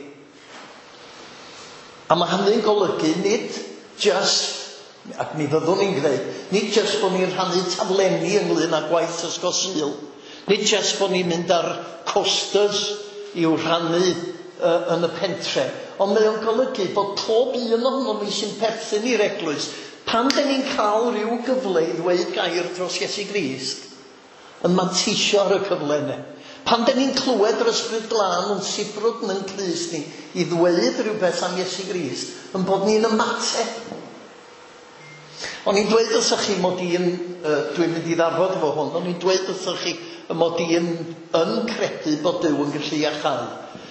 A mae hynny'n golygu nid just, ac mi fyddwn ni'n gwneud, nid just bod ni'n rhannu taflenni ynglyn â gwaith ysgol Sul, nid just bod ni'n mynd ar costers i'w rhannu yn y pentre, ond mae o'n golygu bod pob un ohonom ni sy'n perthyn i'r eglwys, pan da ni'n cael rhyw gyfle i ddweud gair dros Iesu Grist, yn manteisio ar y cyfle yna. Pan da ni'n clywed yr ysbryd glân yn sibrwd yn clus ni i ddweud rhywbeth am Iesu Grist, yn bod ni'n ymateb. O'n i'n dweud wrthych chi mod i'n, dwi'n mynd i ddarfod efo hwn, o'n i'n dweud wrthych chi mod i'n credu bod Duw yn gallu iachau.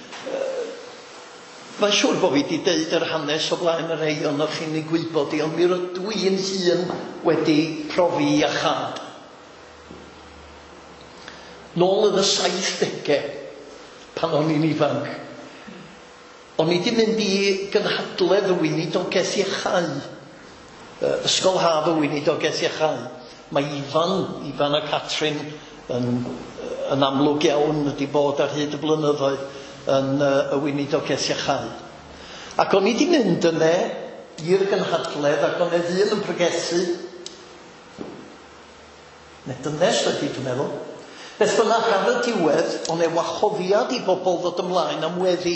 Mae'n siŵr bod fi wedi deud yr hanes o blaen yr rhai o'n chi'n ei gwybod i, ond mi rydw i'n hun wedi profi iachad. Nôl yn y 70au, pan o'n i'n ifanc, o'n i wedi mynd i gynhadledd y weinidogaeth iachau. Ysgol Haf y weinidogaeth iachau. Mae Ifan a Catrin yn amlwg iawn wedi bod ar hyd y blynyddoedd yn y weinidogaeth iachau. Ac o'n i wedi mynd yna i'r gynhadledd ac o'n e ddyn yn pregethu. Ne dynes ydy dwi'n meddwl. Beth bynnag ar y diwedd, o'n e wahoddiad i bobl ddod ymlaen am weddi.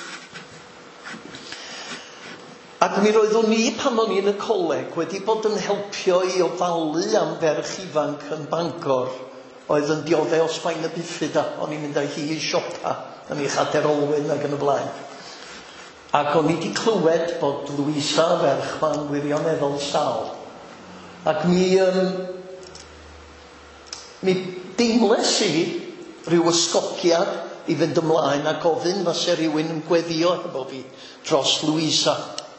Ac mi roeddwn ni pan o'n i yn y coleg wedi bod yn helpio i ofalu am ferch ifanc yn Bangor oedd yn dioddau o Sbaen y Bufida. O'n i'n mynd â hi i siopa yn ei chader Olwyn ac yn y blaen. Ac o'n i wedi clywed bod Louisa ferch ma'n wirioneddol sal. Ac mi deimles i ryw ysgogiad i fynd ymlaen a gofyn fyse rhywun yn gweddio efo fi dros Louisa.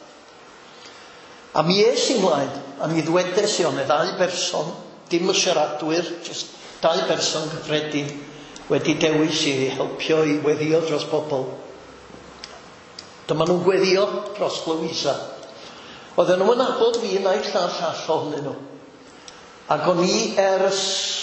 A mi es i mlaen, a mi ddwedes i o'n e 2 berson, dim y siaradwyr, just 2 berson gyffredin, wedi dewis i helpio i weddio dros bobl. Dyma nhw'n gweddio dros Louisa. Oedden nhw'n nabod fi yn aill a'r llall ohonyn nhw. Ac o'n i ers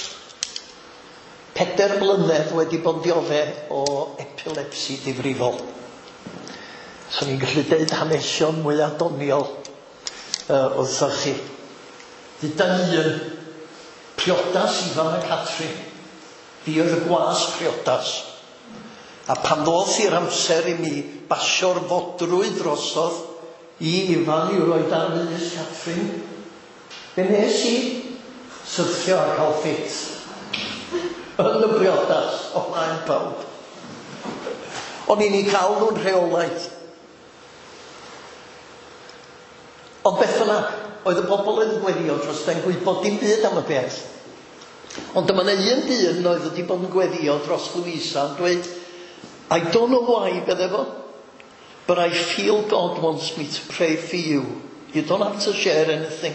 4 blynedd wedi bod dioddau o epilepsi difrifol. So ni'n gallu deud hanesion mwy adoniol wrthych chi. Dyda ni priodas Ifan a Catrin. Fi oedd y gwas priodas. A pan ddoth i'r amser i mi basio'r fodrwy drosodd i Ifan i roed ar ys Catrin, fe nes i syrthio a cael ffit yn y priodas o blaen pawb. O'n i'n ei cael nhw'n rheolaeth. Ond beth bynnag, oedd y bobl yn gweddio dros da'n gwybod dim byd am y beth. Ond dyma na un dyn oedd wedi bod yn gweddio dros Louisa yn dweud, I don't know why, Bedefo, but I feel God wants me to pray for you. You don't have to share anything.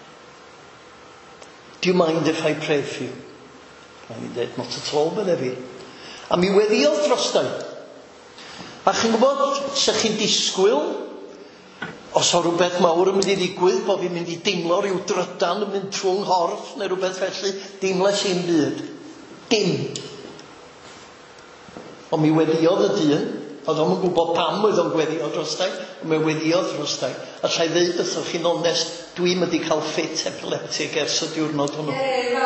Do you mind if I pray for you? A mi dweud, not at all, Bedefi. A mi weddiodd dros da'n. A chi'n gwybod, se chi'n disgwyl, os o rhywbeth mawr yn mynd i ddigwydd, bod fi'n mynd i deimlo rhyw drydan yn mynd trwy'n nghorff neu rhywbeth felly, deimles i'n byd. Dim. Ond mi weddiodd y dyn, oedd o'n gwybod pam oedd o'n gweddio dros da'i, ond mi weddiodd dros da'i. A llai ddeud wrthoch chi'n onest, dwi'n mynd i cael ffit epileptig ers y diwrnod hwnnw.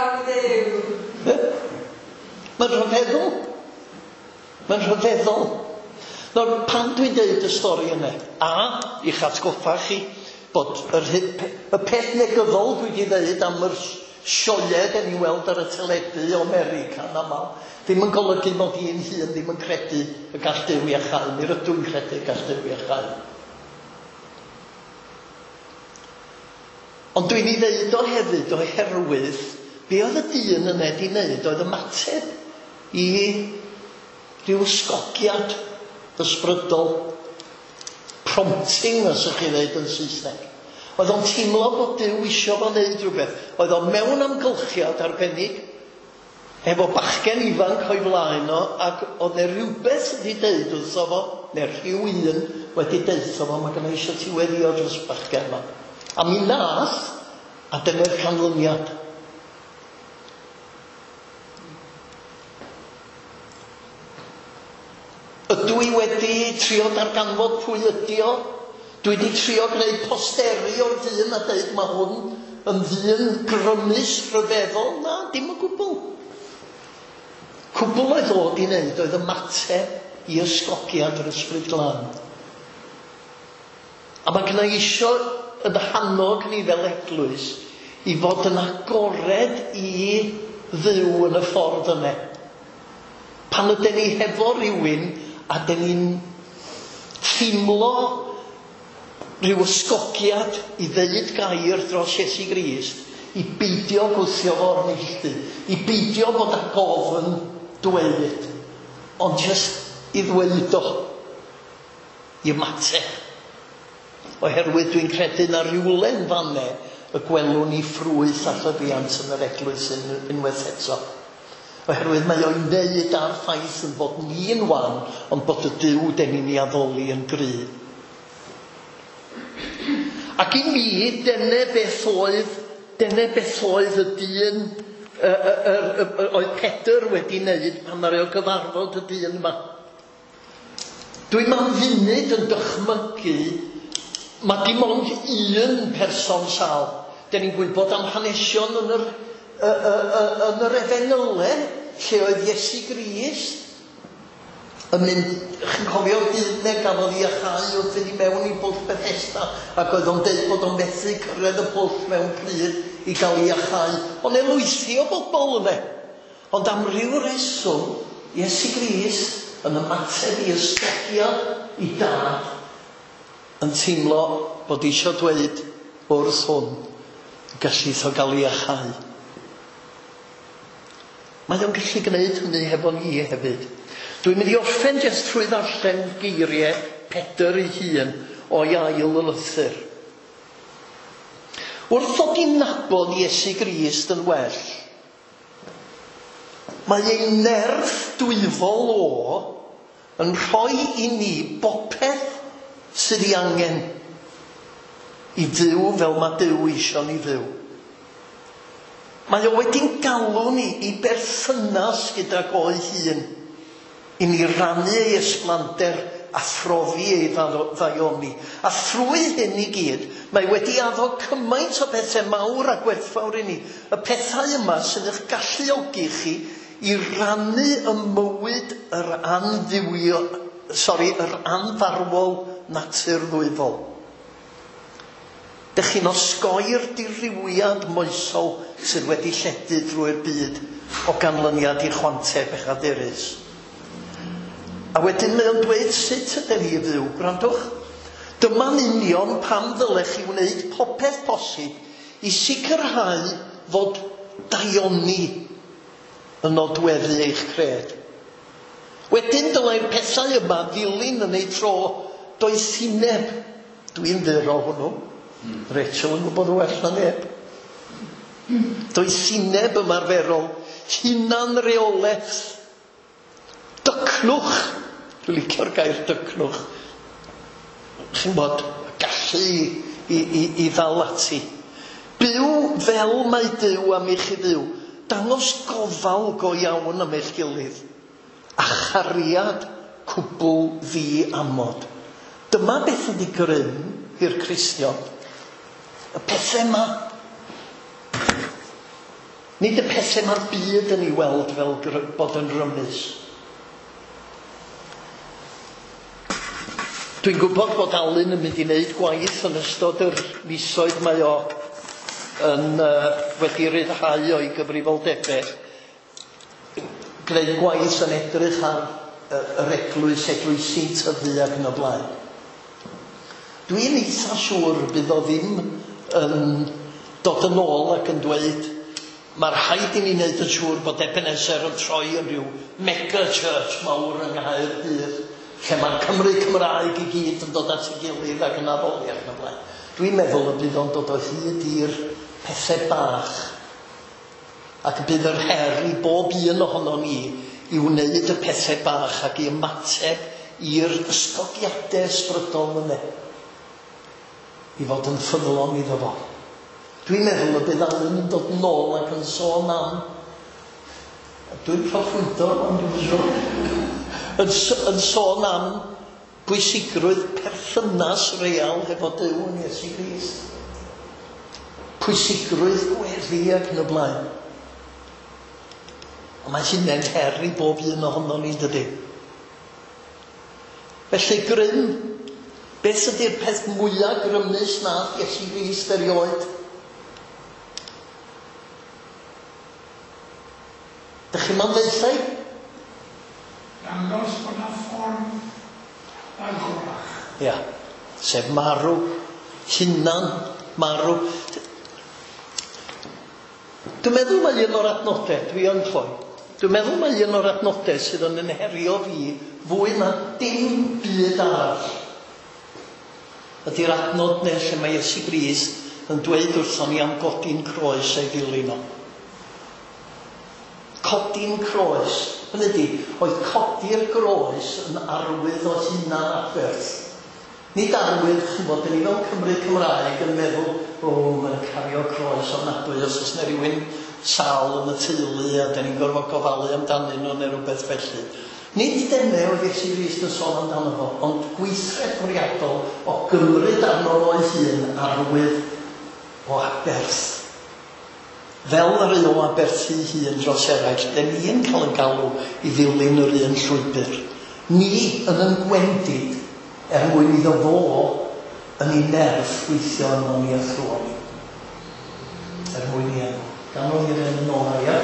Mae'n rhyfeddol. Mae'n rhyfeddol. Nawr, pan dwi'n deud y stori yna, i'ch atgoffa chi bod y peth negyddol dwi wedi dweud am yr sioiau den i weld ar y teledu o America yn aml, ddim yn golygu mod i'n hun ddim yn credu y gall Duw iachau. Mi rydw i'n credu y gall Duw iachau. Ond dwi'n ei ddeud o hefyd oherwydd be oedd y dyn yna di wneud oedd ymateb i ryw ysgogiad ysbrydol, prompting as ych chi ddeud yn Saesneg. Oedd o'n teimlo bod Duw isio fo wneud rhywbeth. Oedd o'n mewn amgylchiad arbennig efo bachgen ifanc o'i flaen o, ac oedd e rhywbeth wedi deud wrtho fo neu rhywun wedi deitho fo, mae gynnu eisiau ti weddio dros bachgen yma. A mi nath, a dyna'r canlyniad. Ydw i wedi trio darganfod pwy ydi o? Dwi wedi trio gwneud posteri o'r dyn a dweud mae hwn yn ddyn grymus rhyfeddol. Na, dim y gwbl. Cwbl oedd ddod i wneud oedd ymateb i ysgogiad yr Ysbryd Glân. A mae gynna eisiau yn hannog ni fel eglwys i fod yn agored i dduw yn y ffordd yna. Pan ydyn ni hefo rhywun a dyn ni'n teimlo rhyw ysgogiad i ddeud gair dros Iesu Grist, i beidio gwthio fo'r neilltu, i beidio bod â gofyn dweud, ond jyst i ddweud o, i ymateb. Oherwydd dwi'n credu na rywle'n fanne y gwelwn ni ffrwyth a llyfiant yn yr eglwys unwaith eto. Oherwydd mae o'i wneud ar ffaith yn bod ni'n wan, ond bod y Duw den ni'n ei addoli yn gry. Ac i mi, dyna beth oedd y dyn, oedd Pedr wedi wneud pan ar ei gyfarfod y dyn yma. Dwi'n ma'n funud yn dychmygu, mae dim ond un person sal. Da ni'n gwybod am hanesion yn yr efenyle lle oedd Iesu Grist yn mynd, chi'n cofio dydd ne gafodd i achau wrth fynd i mewn i bwll Bethesda ac oedd o'n deud bod o'n methu cyrraedd y bwll mewn pryd i gael i achau. Ond elwythi o bobl yna. Ond am ryw reswm, Iesu Grist yn ymateb i ysgogiad i dad yn teimlo bod eisiau dweud wrth hwn gallith o gael ei achau. Mae o'n gallu gwneud hynny hefo ni hefyd. Dwi'n mynd i orffen jyst trwy ddarllen geiriau Pedr ei hun o'i ail y lythyr. Wrth ddod i nabod Iesu Grist yn well, mae ei nerth dwyfol o yn rhoi i ni bopeth sydd ei angen i dduw fel mae Duw eisiau ni dduw. Mae o wedi'n galw ni i berthynas gydag o'i hun, i ni rannu ei ysblander a phrofi ei ddaioni. A thrwy hyn i gyd, mae wedi addo cymaint o bethau mawr a gwerthfawr i ni. Y pethau yma sydd eich galluogi chi i rannu y mywyd yr anfarwol natur ddwyfol. Dych chi'n osgoi'r diriwiad moesol sydd wedi lledu drwy'r byd o ganlyniad i chwanteb eich aderus. A wedyn mae o'n dweud sut ydyn ni fyw, gwrandwch. Dyma'n union pam ddylech chi wneud popeth posib i sicrhau fod daioni yn nodweddu eich cred. Wedyn dylai'r pethau yma ddilyn yn ei tro doethineb. Dwi'n fyr o hwnnw. Rachel yn gwybod well na neb. Doethineb ymarferol, hunan reolaeth, dycnwch. Dwi'n licio'r gair dycnwch. Chi'n bod, gallu i ddal ati. Byw fel mae Duw am eich i dduw. Dangos gofal go iawn am eich gilydd. A chariad cwbl ddi amod. Dyma beth ydi grym i'r Cristion. Y pethau yma. Nid y pethau yma'r byd yn ei weld fel bod yn rymus. Dwi'n gwybod bod Alun yn mynd i wneud gwaith yn ystod yr misoedd mae o wedi ryddhau o'i gyfrifoldebau. Gwneud gwaith yn edrych ar yr eglwys tyfu ac yn y blaen. Dwi'n eitha siŵr bydd o ddim yn dod yn ôl ac yn dweud mae'r rhaid i ni wneud yn siŵr bod Ebenezer yn troi yn rhyw mega church mawr yng Nghaerdydd lle mae'r Cymru Cymraeg i gyd yn dod at ei gilydd ac yn addoli ac yn y blaen. Dwi'n meddwl y bydd o'n dod o hyd i'r pethau bach ac bydd yr her i bob un ohono ni i wneud y pethau bach ac i ymateb i'r ysgogiadau ysbrydol yna i fod yn ffyddlon iddo fo. Dwi'n meddwl y bydd Alun yn dod nôl ac yn sôn am, dwi'n proffwydo, ond dwi'n siŵr, yn sôn am pwysigrwydd perthynas real hefo Duw yn Iesu Grist. Pwysigrwydd gweddi ac yn y blaen. Ond mae hynny'n her i bob un ohono ni, dydy. Felly grym, beth ydy'r peth mwyaf grymus nath Iesu Grist erioed? Dych chi'n mandeithau? Dangos bod yna ffordd agorach. Ia, sef marw, hunan marw. Dwi'n meddwl mae un o'r adnodau, dwi'n meddwl mae un o'r adnodau sydd yn herio fi fwy na dim byd arall. Ydy'r adnod neu lle mae Iesu Grist yn dweud wrthon ni am godi'n croes ei ddilyn o. Codi'n croes. Hynny ydi, oedd codi'r groes yn arwydd o hunan aberth. Nid arwydd, chi'n bod, ni fel Cymru Cymraeg yn meddwl, mae'n cario croes ofnadwy os oes yna rhywun sal yn y teulu a da ni'n gorfod gofalu amdanyn nhw neu rhywbeth felly. Nid dyna oedd Iesu Grist yn sôn amdano fo, ond gweithred bwriadol o gymryd arno fo'i hun arwydd o aberth. Fel yr un o aberthu hun dros eraill, da ni'n cael yn galw i ddilyn yr un llwybr. Ni yn gwendid mwyn iddo fo yn ei nerf weithio yn o'n i a thrwon. Mwyn i enw. Gan o'n i'r un yn ola, ia?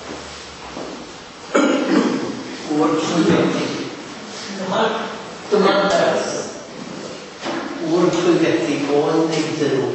O'r llwybedig. Dyma'r nerf. O'r llwybedig o'n ei ddiw.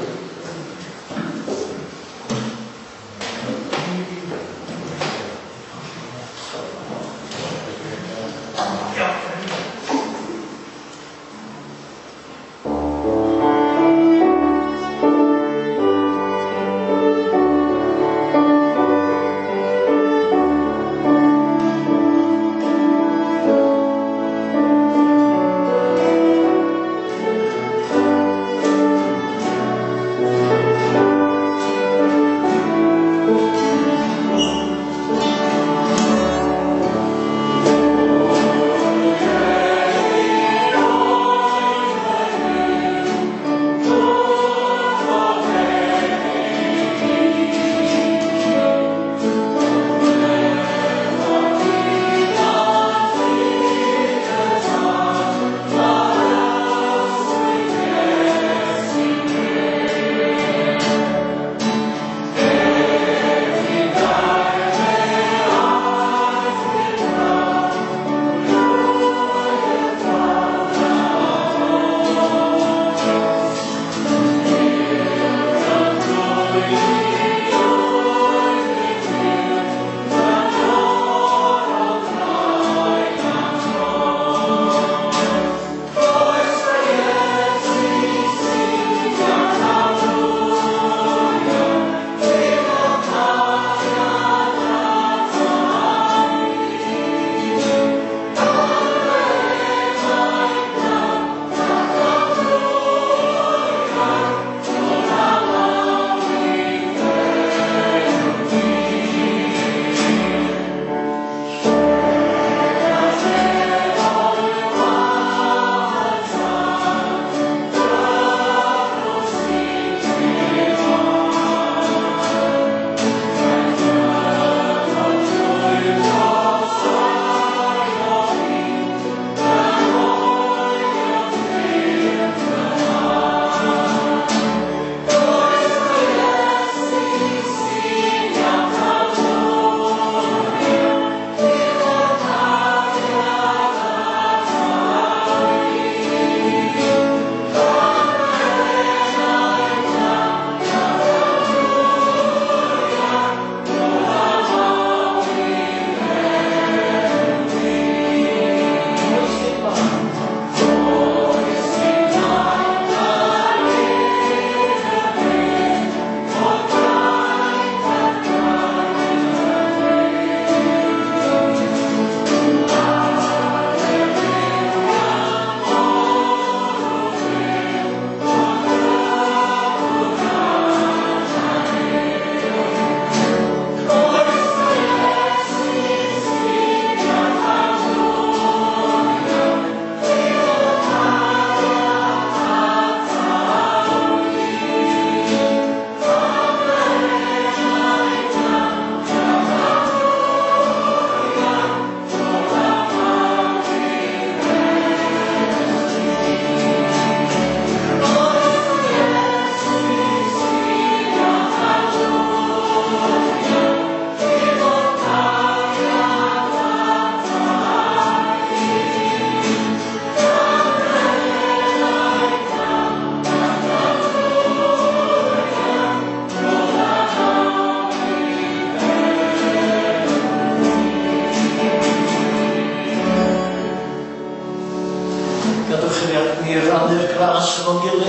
fo'n gilydd.